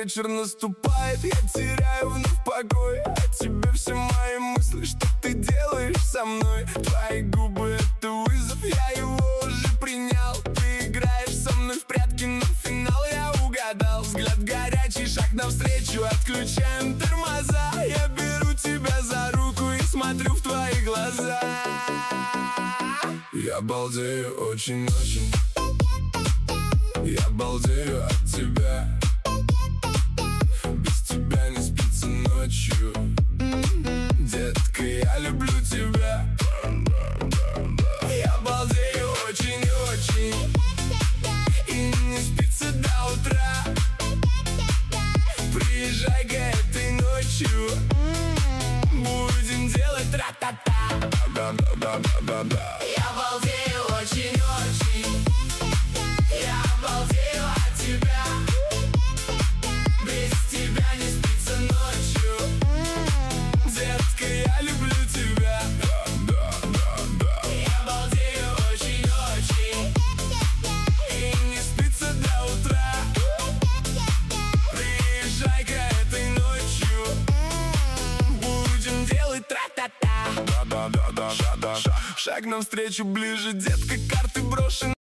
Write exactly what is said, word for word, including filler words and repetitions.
вечер наступает, я теряю вновь покой. О тебе все мои мысли, что ты делаешь со мной. Твои губы — это вызов, я его уже принял. Ты играешь со мной в прятки, но финал я угадал. Взгляд горячий, шаг навстречу, отключаем тормоза. Я беру тебя за руку и смотрю в твои глаза. Я балдею очень-очень, я балдею от тебя. Без тебя не спится ночью. Детка, я люблю тебя. Я балдею очень-очень, и не спится до утра. Приезжай-ка этой ночью, будем делать тра-та-та. Да-да-да-да-да. Я балдею очень-очень, я балдею от тебя. Без тебя не спится ночью. Детка, я люблю тебя. Да-да-да-да. Я балдею очень-очень, И не спится до утра. Приезжай-ка этой ночью, будем делать тра-та-та. Да-да-да-да-да-да. Шаг навстречу ближе, детка, карты брошены.